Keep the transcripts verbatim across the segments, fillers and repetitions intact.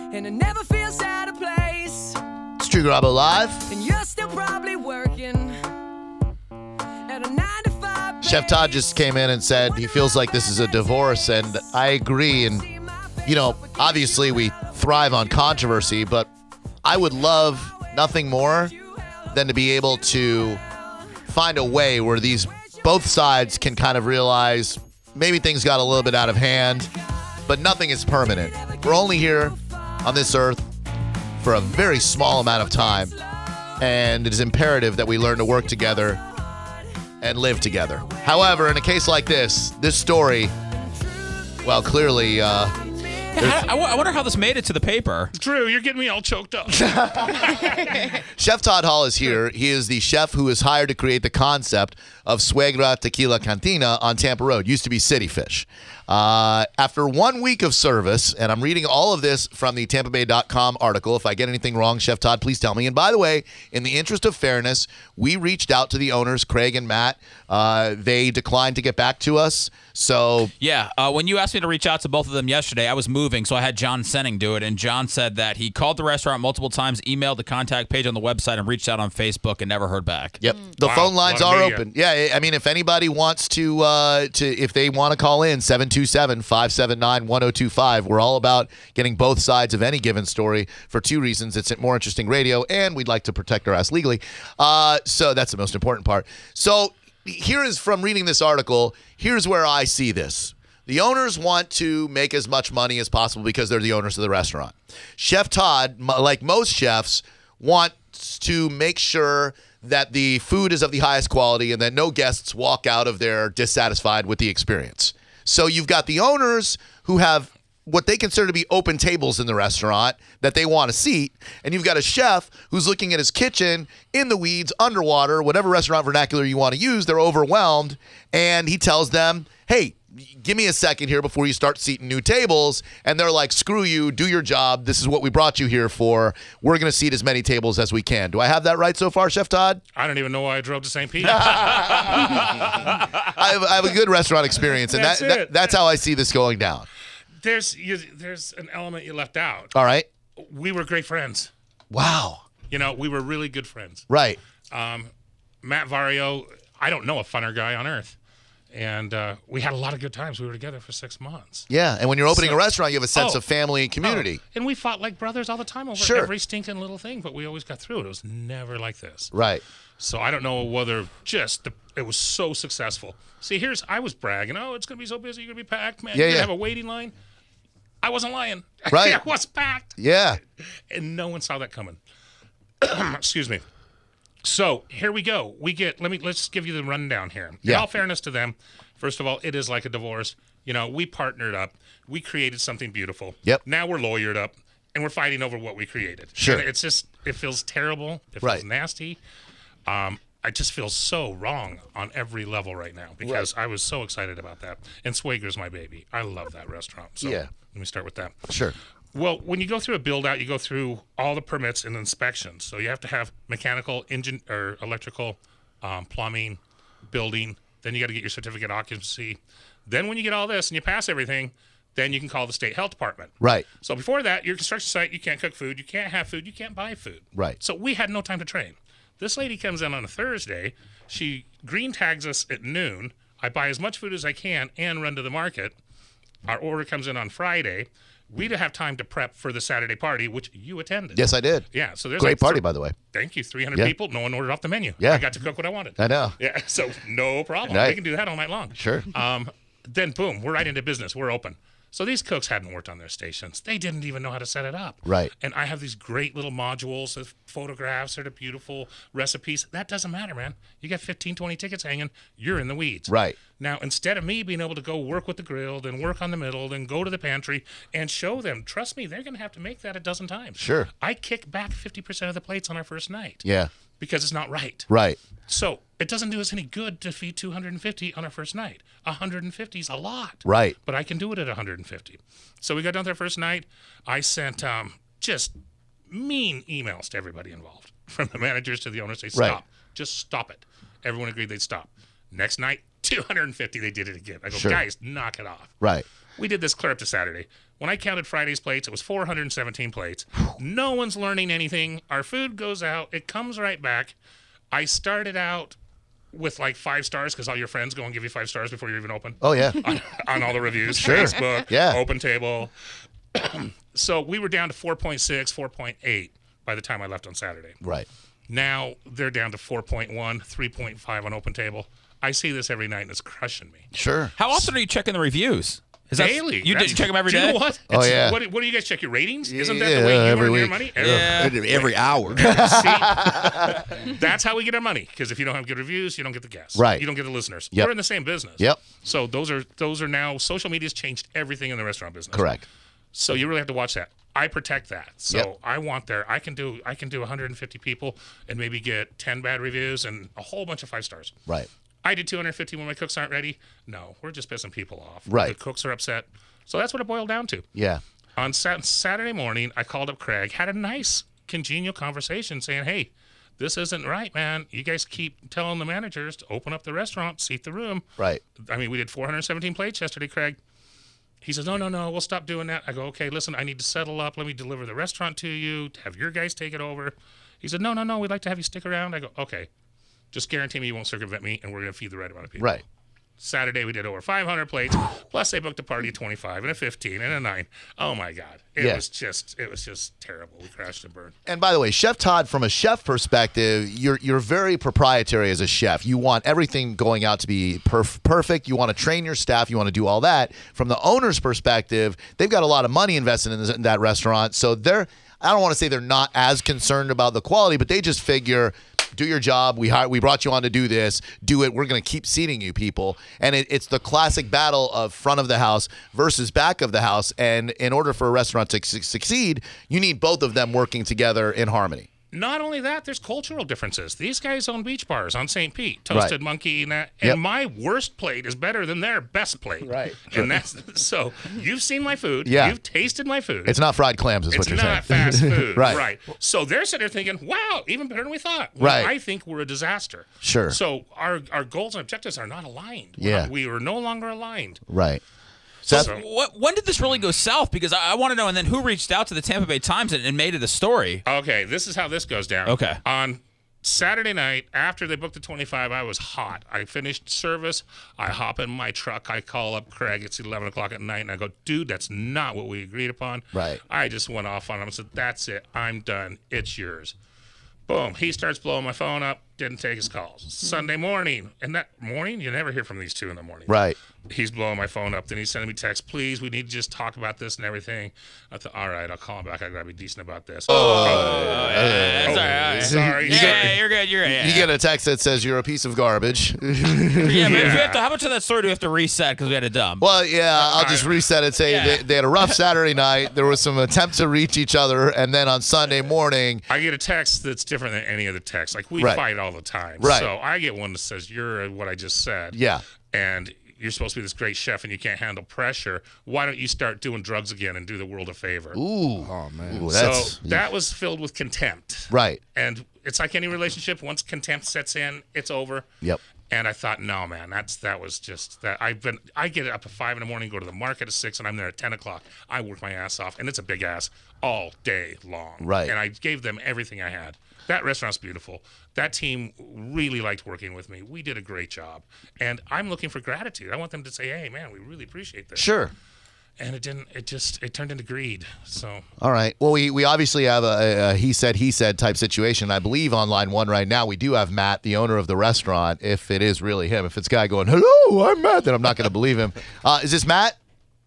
and it never feels out of place. It's True Garabo Live. And you're still probably working at a nine to five. Chef Todd just came in and said he feels like this is a divorce, and I agree. And, you know, obviously we thrive on controversy, but I would love nothing more than to be able to find a way where these both sides can kind of realize maybe things got a little bit out of hand, but nothing is permanent. We're only here on this earth for a very small amount of time, and it is imperative that we learn to work together and live together. However, in a case like this, this story, well, clearly, uh, I, I, I wonder how this made it to the paper. Drew, you're getting me all choked up. Chef Todd Hall is here. He is the chef who is hired to create the concept of Suegra Tequila Cantina on Tampa Road. Used to be City Fish. Uh, after one week of service, and I'm reading all of this from the Tampa Bay dot com article. If I get anything wrong, Chef Todd, please tell me. And by the way, in the interest of fairness, we reached out to the owners, Craig and Matt. Uh, they declined to get back to us. So Yeah, uh, when you asked me to reach out to both of them yesterday, I was moving, so I had John Senning do it, and John said that he called the restaurant multiple times, emailed the contact page on the website, and reached out on Facebook and never heard back. Yep. The Wow, phone lines lot of are media. open. Yeah, I mean, if anybody wants to, uh, to if they want to call in, seven two seven, five seven nine, one oh two five. We're all about getting both sides of any given story for two reasons. It's more interesting radio, and we'd like to protect our ass legally. Uh, so that's the most important part. So here is from reading this article, here's where I see this. The owners want to make as much money as possible because they're the owners of the restaurant. Chef Todd, m- like most chefs, wants to make sure that the food is of the highest quality and that no guests walk out of there dissatisfied with the experience. So you've got the owners who have what they consider to be open tables in the restaurant that they want a seat, and you've got a chef who's looking at his kitchen in the weeds, underwater, whatever restaurant vernacular you want to use. They're overwhelmed, and he tells them, hey, give me a second here before you start seating new tables. And they're like, screw you, do your job. This is what we brought you here for. We're going to seat as many tables as we can. Do I have that right so far, Chef Todd? I don't even know why I drove to Saint Pete. I have, I have a good restaurant experience, and That's that, that it. that's how I see this going down. There's you, there's an element you left out. All right. We were great friends. Wow. You know, we were really good friends. Right. Um, Matt Vario, I don't know a funner guy on earth. And uh, we had a lot of good times. We were together for six months. Yeah, and when you're opening So- a restaurant, you have a sense Oh. of family and community. Oh, and we fought like brothers all the time over Sure. every stinking little thing, but we always got through it. It was never like this. Right. So I don't know whether just the, it was so successful. See, here's I was bragging, oh, it's gonna be so busy, you're gonna be packed, man. Yeah, you're yeah. gonna have a waiting line. I wasn't lying. Right. It was packed, Yeah. and no one saw that coming. Excuse me. So here we go. We get. Let me. Let's give you the rundown here. In Yeah. all fairness to them, first of all, it is like a divorce. You know, we partnered up. We created something beautiful. Yep. Now we're lawyered up, and we're fighting over what we created. Sure. And it's just. It feels terrible. It feels Right. nasty. Um, I just feel so wrong on every level right now because I was so excited about that. And Swager's my baby. I love that restaurant. So Yeah. let me start with that. Sure. Well, when you go through a build out, you go through all the permits and inspections. So you have to have mechanical, engine, or electrical, um, plumbing, building. Then you got to get your certificate of occupancy. Then when you get all this and you pass everything, then you can call the state health department. Right. So before that, your construction site, you can't cook food, you can't have food, you can't buy food. Right. So we had no time to train. This lady comes in on a Thursday. She green tags us at noon. I buy as much food as I can and run to the market. Our order comes in on Friday. We don't have time to prep for the Saturday party, which you attended. Yes, I did. Yeah. So there's Great like party, th- by the way. Thank you. three hundred Yeah. people. No one ordered off the menu. Yeah. I got to cook what I wanted. I know. Yeah. So no problem. Right. We can do that all night long. Sure. Um, then boom, we're right into business. We're open. So these cooks hadn't worked on their stations. They didn't even know how to set it up. Right. And I have these great little modules of photographs or the beautiful recipes. That doesn't matter, man. You got fifteen, twenty tickets hanging. You're in the weeds. Right. Now, instead of me being able to go work with the grill, then work on the middle, then go to the pantry and show them, trust me, they're going to have to make that a dozen times. Sure. I kick back fifty percent of the plates on our first night Yeah. because it's not right. Right. So it doesn't do us any good to feed two hundred fifty on our first night. one hundred fifty is a lot. Right. But I can do it at one hundred fifty. So we got done with our first night. I sent um, just mean emails to everybody involved, from the managers to the owners. Say, stop. Right. Just stop it. Everyone agreed they'd stop. Next night, two hundred fifty, they did it again. I go, Sure. guys, knock it off. Right. We did this clear up to Saturday. When I counted Friday's plates, it was four hundred seventeen plates. No one's learning anything. Our food goes out. It comes right back. I started out with like five stars because all your friends go and give you five stars before you even open. Oh, yeah. on, on all the reviews. Sure. Facebook, Yeah. Open Table. So we were down to four point six, four point eight by the time I left on Saturday. Right. Now they're down to four point one, three point five on Open Table. I see this every night and it's crushing me. Sure. How often are you checking the reviews? Is that- Daily. You, That's- you check them every do day? You know what? Oh, It's- yeah. What, what do you guys check your ratings? Isn't that Yeah, the way you every earn your week. money? Yeah. Every hour. See, that's how we get our money. Because if you don't have good reviews, you don't get the guests. Right. You don't get the listeners. Yep. We're in the same business. Yep. So those are those are now social media's changed everything in the restaurant business. Correct. So you really have to watch that. I protect that. So Yep. I want there. I can do. I can do one hundred fifty people and maybe get ten bad reviews and a whole bunch of five stars. Right. I did two hundred fifty when my cooks aren't ready. No, we're just pissing people off. Right. The cooks are upset. So that's what it boiled down to. Yeah. On sat- Saturday morning, I called up Craig, had a nice, congenial conversation saying, hey, this isn't right, man. You guys keep telling the managers to open up the restaurant, seat the room. Right. I mean, we did four hundred seventeen plates yesterday, Craig. He says, no, no, no, we'll stop doing that. I go, okay, listen, I need to settle up. Let me deliver the restaurant to you, have your guys take it over. He said, no, no, no, we'd like to have you stick around. I go, okay, just guarantee me you won't circumvent me, and we're going to feed the right amount of people. Right. Saturday, we did over five hundred plates, plus they booked a party of twenty-five and a fifteen and a nine. Oh, my God. It Yeah. was just, it was just terrible. We crashed and burned. And by the way, Chef Todd, from a chef perspective, you're you're very proprietary as a chef. You want everything going out to be perf- perfect. You want to train your staff. You want to do all that. From the owner's perspective, they've got a lot of money invested in, this, in that restaurant. So they're, I don't want to say they're not as concerned about the quality, but they just figure, do your job. We hired, we brought you on to do this. Do it. We're going to keep seating you people. And it, it's the classic battle of front of the house versus back of the house. And in order for a restaurant to su- succeed, you need both of them working together in harmony. Not only that, there's cultural differences. These guys own beach bars on Saint Pete, Toasted Right. Monkey, and that. And Yep. my worst plate is better than their best plate. Right. And that's so. You've seen my food. Yeah. You've tasted my food. It's not fried clams, is It's what you're not saying. fast food. Right. Right. So they're sitting there thinking, wow, even better than we thought. Well, Right. I think we're a disaster. Sure. So our, our goals and objectives are not aligned. We're Yeah. not- we are no longer aligned. Right. Seth? So- What, when did this really go south? Because I, I want to know. And then who reached out to the Tampa Bay Times and, and made it a story? Okay, this is how this goes down. Okay. On Saturday night, after they booked the twenty-five, I was hot. I finished service. I hop in my truck. I call up Craig. It's eleven o'clock at night, and I go, dude, that's not what we agreed upon. Right. I just went off on him and said, that's it. I'm done. It's yours. Boom. He starts blowing my phone up. Didn't take his calls. Sunday morning. And that morning, you never hear from these two in the morning. Right. He's blowing my phone up. Then he's sending me texts. Please, we need to just talk about this and everything. I thought, all right, I'll call him back. I got to be decent about this. Oh, yeah, that's all right. Sorry. Yeah, sorry. yeah, you're good. You're good. Yeah. You get a text that says you're a piece of garbage. yeah, but if Yeah. we have to, how much of that story do we have to reset because we had a dump? Well, yeah, I'll just reset it. Say Yeah. they, they had a rough Saturday night. There was some attempt to reach each other, and then on Sunday morning, I get a text that's different than any other text. Like, we Right. fight all the time. Right. So I get one that says, you're what I just said. yeah, And you're supposed to be this great chef and you can't handle pressure. Why don't you start doing drugs again and do the world a favor? ooh, Oh, man. ooh, so that's that was filled with contempt. right. And it's like any relationship. Once contempt sets in, it's over. Yep. And I thought, no, man, that's that was just that. I've been, I get up at five in the morning, go to the market at six, and I'm there at ten o'clock. I work my ass off, and it's a big ass all day long. Right. And I gave them everything I had. That restaurant's beautiful. That team really liked working with me. We did a great job, and I'm looking for gratitude. I want them to say, hey, man, we really appreciate this. Sure. And it didn't. It just it turned into greed. So All right. Well, we, we obviously have a, a, a he said, he said type situation. I believe on line one right now, we do have Matt, the owner of the restaurant, if it is really him. If it's a guy going, hello, I'm Matt, then I'm not going to believe him. Uh, is this Matt?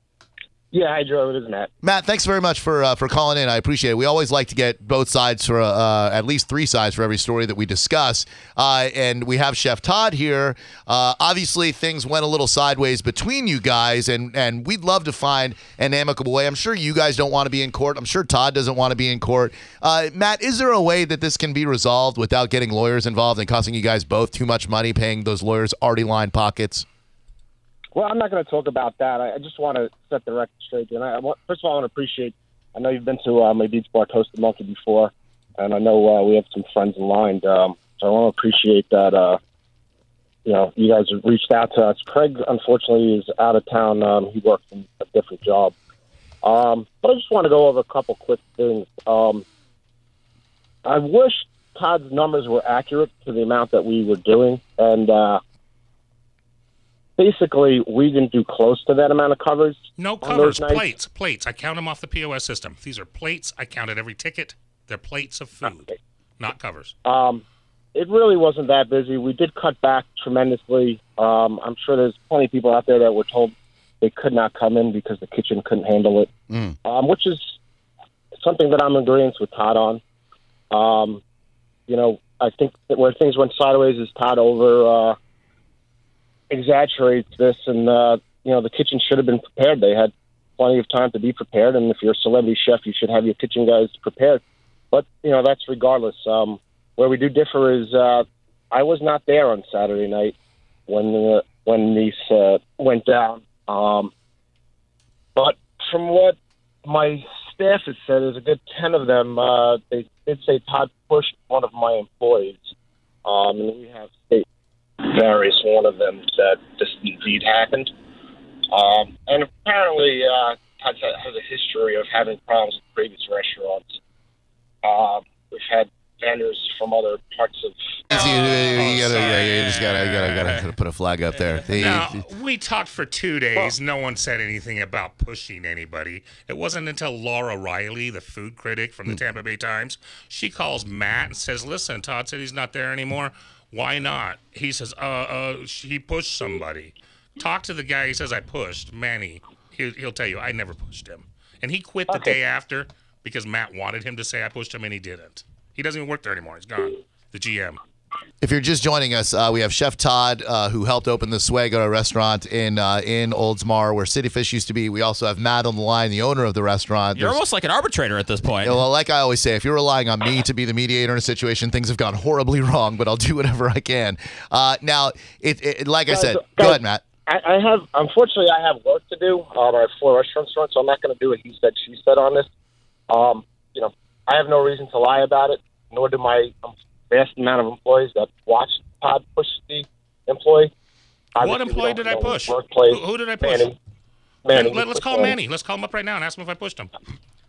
Yeah, hi, Joe. It is Matt. Matt, thanks very much for uh, for calling in. I appreciate it. We always like to get both sides for uh, at least three sides for every story that we discuss. Uh, and we have Chef Todd here. Uh, obviously, things went a little sideways between you guys, and, and we'd love to find an amicable way. I'm sure you guys don't want to be in court. I'm sure Todd doesn't want to be in court. Uh, Matt, is there a way that this can be resolved without getting lawyers involved and costing you guys both too much money, paying those lawyers already lined pockets? Well, I'm not going to talk about that. I, I just want to set the record straight. And I, I want, first of all, I want to appreciate. I know you've been to uh, my beach bar, Toasted Monkey, before, and I know uh, we have some friends in line. Um, so I want to appreciate that. Uh, you know, you guys have reached out to us. Craig, unfortunately, is out of town. Um, he works in a different job. Um, but I just want to go over a couple quick things. Um, I wish Todd's numbers were accurate to the amount that we were doing, and uh, basically we didn't do close to that amount of covers. No on covers, those nights. plates, plates. I count them off the P O S system. These are plates. I counted every ticket. They're plates of food, Okay. not covers. Um, it really wasn't that busy. We did cut back tremendously. Um, I'm sure there's plenty of people out there that were told they could not come in because the kitchen couldn't handle it, Mm. um, which is something that I'm in agreement with Todd on. Um, you know, I think that where things went sideways is Todd over uh, exaggerates this, and uh, you know the kitchen should have been prepared. They had plenty of time to be prepared, and if you're a celebrity chef, you should have your kitchen guys prepared. But you know that's regardless. Um, where we do differ is uh, I was not there on Saturday night when uh, when these uh, went down. Um, but from what my staff has said, there's a good ten of them. Uh, they did say Todd pushed one of my employees, um, and we have state varies one of them that this indeed happened. Um, and apparently, uh, Todd has a history of having problems with previous restaurants. Uh, we've had vendors from other parts of. You, you, you gotta, sorry. yeah, you just gotta, gotta, gotta put a flag up there. The- Now, we talked for two days. No one said anything about pushing anybody. It wasn't until Laura Riley, the food critic from the Tampa Bay Times, she calls Matt and says, listen, Todd said he's not there anymore. Why not? He says, uh, uh, he pushed somebody. Talk to the guy he says I pushed, Manny. He'll, he'll tell you, I never pushed him. And he quit the Okay. day after because Matt wanted him to say I pushed him, and he didn't. He doesn't even work there anymore. He's gone. The G M. If you're just joining us, uh, we have Chef Todd, uh, who helped open the Suego restaurant in uh, in Oldsmar, where City Fish used to be. We also have Matt on the line, the owner of the restaurant. You're There's- almost like an arbitrator at this point. Well, like I always say, if you're relying on me to be the mediator in a situation, things have gone horribly wrong, but I'll do whatever I can. Uh, now, it, it like I Guys, said, guys, go ahead, Matt. I, I have, unfortunately, I have work to do. Um, I have four restaurants, so I'm not going to do a he said, she said on this. Um, you know, I have no reason to lie about it, nor do my um, vast amount of employees that watch Todd push the employee. What Obviously, we employee don't did I know push? his Workplace. Who, who did I push? Manny. Manny. Let, us call Manny. Let's call him up right now and ask him if I pushed him.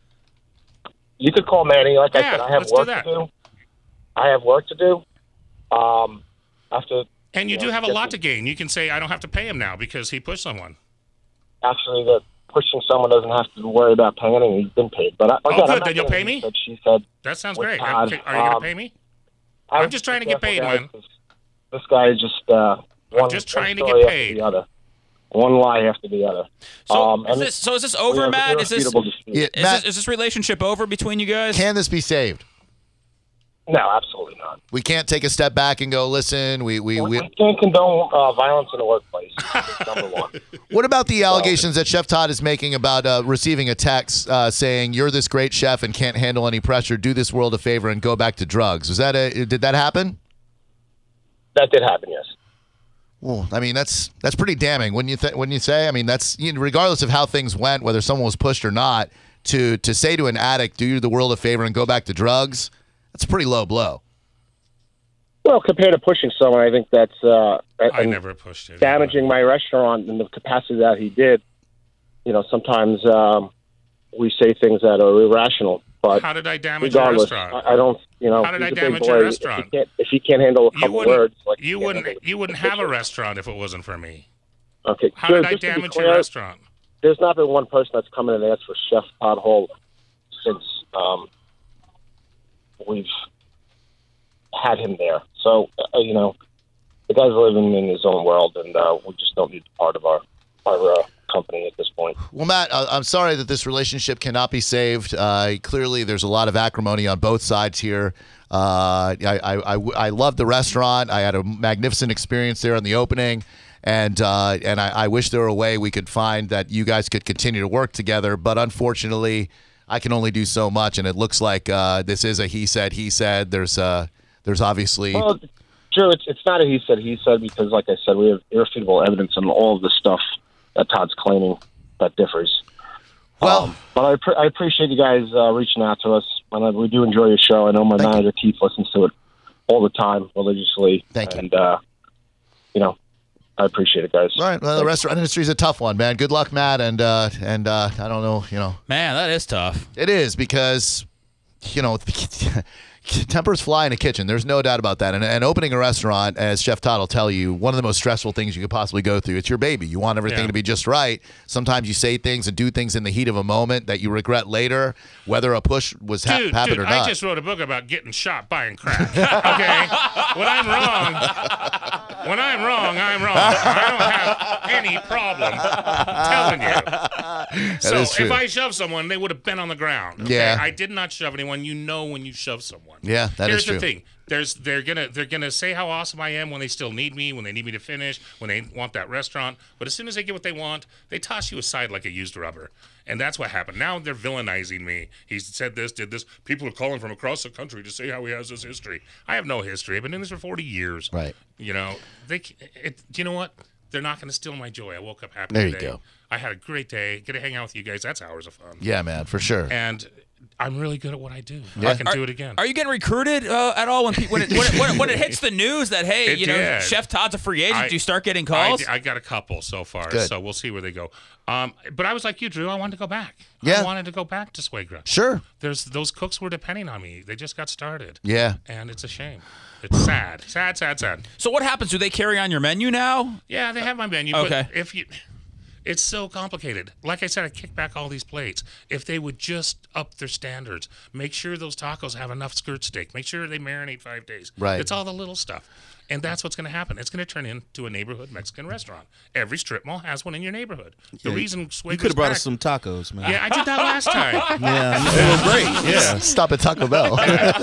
You could call Manny. Like I Yeah, said, I have let's do work that. to do. I have work to do. Um, after And you Yeah, do have a get lot the- to gain. You can say, I don't have to pay him now because he pushed someone. actually, the pushing someone doesn't have to worry about paying anything. He's been paid. But I, Oh, again, good. I'm not Then you'll gonna pay he me? said, She said. That sounds With great. Todd, Are you going to um, pay me? I I'm would just be trying to get careful, paid, guys, man. 'cause This guy is just uh, one. just one trying to story get after paid. The other. One lie after the other. So, um, is and this, so is this we over, have Matt? Is this, irrefutable dispute. Yeah, is, Matt, this, is this relationship over between you guys? can this be saved? No, absolutely not. We can't take a step back and go, listen, we, we, We, we can't condone uh, violence in the workplace. That's number one. What about the allegations that Chef Todd is making about uh, receiving a text uh, saying, you're this great chef and can't handle any pressure, do this world a favor and go back to drugs? Was that a, did that happen? That did happen, yes. Well, I mean, that's that's pretty damning, wouldn't you, th- wouldn't you say? I mean, that's, you know, regardless of how things went, whether someone was pushed or not, to to say to an addict, do the world a favor and go back to drugs, that's a pretty low blow. Well, compared to pushing someone, I think that's uh, I and never pushed it. damaging my restaurant in the capacity that he did. You know, sometimes um, we say things that are irrational. But How did I damage your regardless, restaurant? I, I don't. You know, How did he's I a big damage boy. your If restaurant? he can't, if he can't handle a You couple wouldn't. words, like you he can't wouldn't. handle You wouldn't have a restaurant if it wasn't for me. Okay. How Sure, did I just to be damage clear, your restaurant? There's not been one person that's come in and asked for Chef Todd Hall since um, we've had him there. So uh, you know, the guy's living in his own world, and uh, we just don't need part of our our uh, company at this point. Well, Matt, I- I'm sorry that this relationship cannot be saved. Uh, clearly, there's a lot of acrimony on both sides here. Uh, I, I, I, I love the restaurant. I had a magnificent experience there in the opening, and uh, and I, I wish there were a way we could find that you guys could continue to work together. But unfortunately, I can only do so much, and it looks like uh, this is a he said, he said. There's uh, there's obviously. Well, Drew, it's it's not a he said he said because, like I said, we have irrefutable evidence on all of the stuff that Todd's claiming that differs. Well- um, but I, pre- I appreciate you guys uh, reaching out to us, and uh, we do enjoy your show. I know my Thank you. manager Keith listens to it all the time religiously. Thank you. And uh, you know, I appreciate it, guys. All right. Well, the restaurant industry is a tough one, man. Good luck, Matt. And uh, and uh, I don't know, you know. Man, that is tough. It is because, you know, tempers fly in a kitchen. There's no doubt about that. And, and opening a restaurant, as Chef Todd will tell you, one of the most stressful things you could possibly go through. It's your baby. You want everything Yeah. to be just right. Sometimes you say things and do things in the heat of a moment that you regret later, whether a push was ha- Dude, happened dude, or not. I just wrote a book about getting shot buying crack. Okay? When I'm wrong, when I'm wrong, I'm wrong. I don't have any problem telling you. So is true. if I shove someone, they would have been on the ground. Okay? Yeah. I did not shove anyone. You know when you shove someone. Yeah, that is Here's true. the thing. There's they're gonna they're gonna say how awesome I am when they still need me, when they need me to finish, when they want that restaurant. But as soon as they get what they want, they toss you aside like a used rubber. And that's what happened. Now they're villainizing me. He said this, did this. People are calling from across the country to say how he has this history. I have no history. I've been doing this for forty years. Right. You know, they. It, you know what? They're not going to steal my joy. I woke up happy There you today. go. I had a great day. Get to hang out with you guys. That's hours of fun. Yeah, man, for sure. And I'm really good at what I do. Yeah. I can do it again. Are you getting recruited uh, at all when, pe- when, it, when, it, when, it, when it hits the news that, hey, It you know, did. Chef Todd's a free agent? I- Do you start getting I, calls? I got a couple so far, Good. so we'll see where they go. Um, but I was like you, Drew. I wanted to go back. Yeah. I wanted to go back to Swagra. Sure. There's those cooks were depending on me. They just got started. Yeah. And it's a shame. It's sad. Sad, sad, sad. So what happens? Do they carry on your menu now? Yeah, they have my menu. Okay. But if you, it's so complicated. Like I said, I kick back all these plates. If they would just up their standards, make sure those tacos have enough skirt steak, make sure they marinate five days. Right. It's all the little stuff. And that's what's going to happen. It's going to turn into a neighborhood Mexican restaurant. Every strip mall has one in your neighborhood. The Yeah, reason You Swagra's could have brought back- us some tacos, man. Yeah, I did that last time. Yeah, it was great. Yeah. Stop at Taco Bell.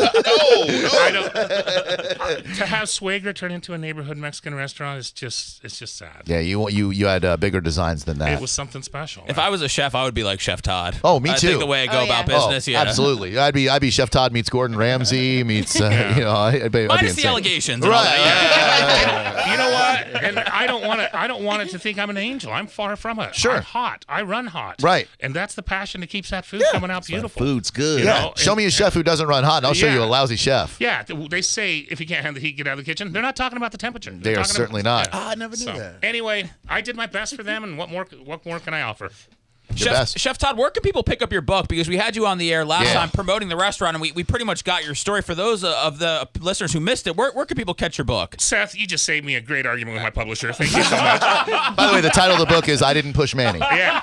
I don't, to have Swagra turn into a neighborhood Mexican restaurant is just it's just sad. yeah, you you you had uh, bigger designs than that. It was something special. If I was a chef, I would be like Chef Todd. Oh, me I too. think the way I go Oh, about yeah. business, oh, yeah. absolutely. I'd be I'd be Chef Todd meets Gordon Ramsay meets uh, you know I'd be, I'd be Minus the insane. allegations. and all Right. that, yeah. You know what? And I don't want to. I don't want it to think I'm an angel. I'm far from it. Sure. I'm hot. I run hot. Right. And that's the passion that keeps that food coming out beautiful. Food's good. You Yeah. know, Show and- me a chef who doesn't run hot, and I'll show Yeah. you a lousy chef. Yeah. th- They say if you can't handle the heat, get out of the kitchen. They're not talking about the temperature. They They're are talking certainly about, not. Ah, I never knew So, that. anyway, I did my best for them, and what more? What more can I offer? Chef, best. Chef Todd, where can people pick up your book? Because we had you on the air last Yeah. time promoting the restaurant, and we, we pretty much got your story. For those uh, of the listeners who missed it, where, where can people catch your book? Seth, you just saved me a great argument with my publisher. Thank you so much. By the way, the title of the book is "I Didn't Push Manny." Yeah.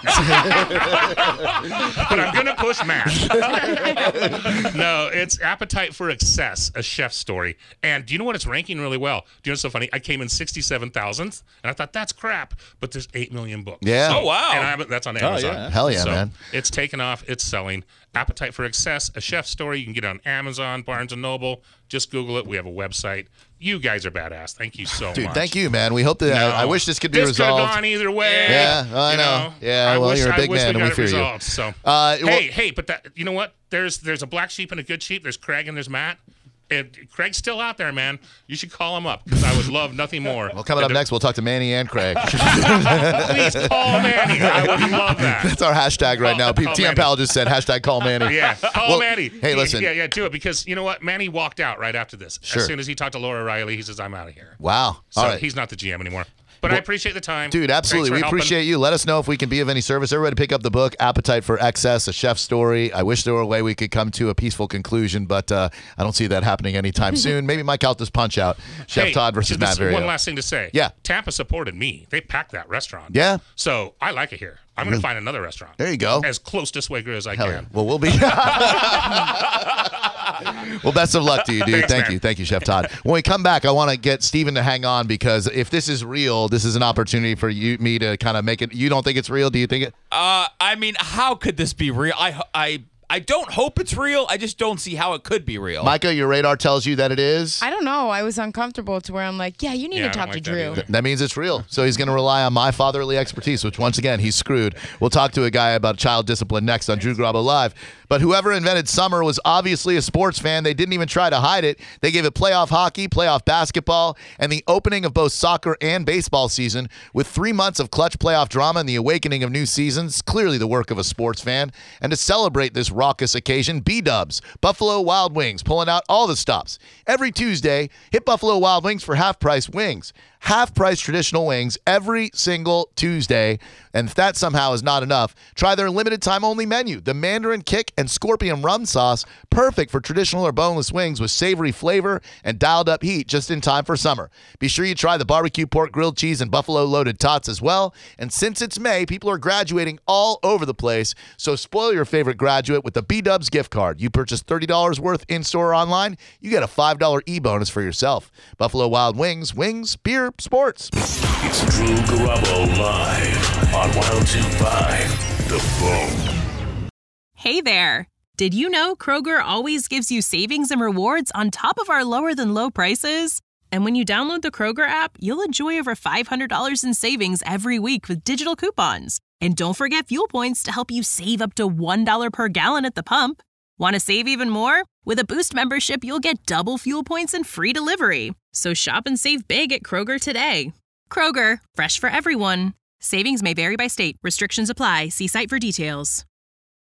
But I'm going to push Matt. No, it's Appetite for Excess, a chef's story. And do you know what? It's ranking really well. Do you know what's so funny? I came in sixty-seven thousandth, and I thought, that's crap. But there's eight million books. Yeah. Oh, wow. And I, that's on Amazon. yeah. Hell yeah, So, man. It's taken off. It's selling. Appetite for Excess, a chef's story. You can get it on Amazon, Barnes and Noble. Just Google it. We have a website. You guys are badass. Thank you so Dude, much. thank you, man. We hope that No. I, I wish this could be this resolved. could have gone either way. Yeah, I you know. Yeah, I well, wish, you're a I big wish man, we and got we it fear you. resolved. So, Uh, well- hey, hey, but that you know what? There's there's a black sheep and a good sheep. There's Craig and there's Matt. And Craig's still out there, man. You should call him up because I would love nothing more. Well, coming up next, we'll talk to Manny and Craig. Please call Manny. I would love that. That's our hashtag right now. Call T M Manny. Powell just said hashtag call Manny. Yeah, call Well, Manny. hey, listen. Yeah, yeah, do it because you know what? Manny walked out right after this. Sure. As soon as he talked to Laura Riley, he says, "I'm out of here." Wow. So All right. he's not the G M anymore. But I appreciate the time, Dude, absolutely. Thanks We for helping. appreciate you. Let us know if we can be of any service. Everybody pick up the book, Appetite for Excess, a chef's story. I wish there were a way we could come to a peaceful conclusion, but uh, I don't see that happening anytime soon. Maybe Mike out this punch out. Chef Hey, Todd versus just Matt Vario. One last thing to say. Yeah. Tampa supported me. They packed that restaurant. Yeah? So I like it here. I'm going to find another restaurant. There you go. As close to Swagra as I Hell can. yeah. Well, we'll be. Well, best of luck to you, dude. Thanks, Thank man. you. Thank you, Chef Todd. When we come back, I want to get Steven to hang on because if this is real, this is an opportunity for you, me to kind of make it. You don't think it's real? Do you think it? Uh, I mean, how could this be real? I, I, I don't hope it's real. I just don't see how it could be real. Micah, your radar tells you that it is. I don't know. I was uncomfortable to where I'm like, yeah, you need Yeah, I to don't talk like to that Drew. either. That means it's real. So he's going to rely on my fatherly expertise, which once again, he's screwed. We'll talk to a guy about child discipline next on Drew Garabo Live. But whoever invented summer was obviously a sports fan. They didn't even try to hide it. They gave it playoff hockey, playoff basketball, and the opening of both soccer and baseball season with three months of clutch playoff drama and the awakening of new seasons. Clearly the work of a sports fan. And to celebrate this raucous occasion, B-Dubs, Buffalo Wild Wings, pulling out all the stops. Every Tuesday, hit Buffalo Wild Wings for half-price wings. half-price traditional wings every single Tuesday. And if that somehow is not enough, try their limited-time-only menu, the Mandarin Kick and Scorpion Rum Sauce, perfect for traditional or boneless wings with savory flavor and dialed-up heat just in time for summer. Be sure you try the barbecue pork, grilled cheese, and buffalo-loaded tots as well. And since it's May, people are graduating all over the place, so spoil your favorite graduate with the B-Dubs gift card. You purchase thirty dollars worth in-store or online, you get a five dollars e-bonus for yourself. Buffalo Wild Wings, wings, beer, sports. It's Drew Garabo live on one oh two point five The Phone. Hey there. Did you know Kroger always gives you savings and rewards on top of our lower than low prices? And when you download the Kroger app, you'll enjoy over five hundred dollars in savings every week with digital coupons. And don't forget fuel points to help you save up to one dollar per gallon at the pump. Want to save even more? With a Boost membership, you'll get double fuel points and free delivery. So shop and save big at Kroger today. Kroger, fresh for everyone. Savings may vary by state. Restrictions apply. See site for details.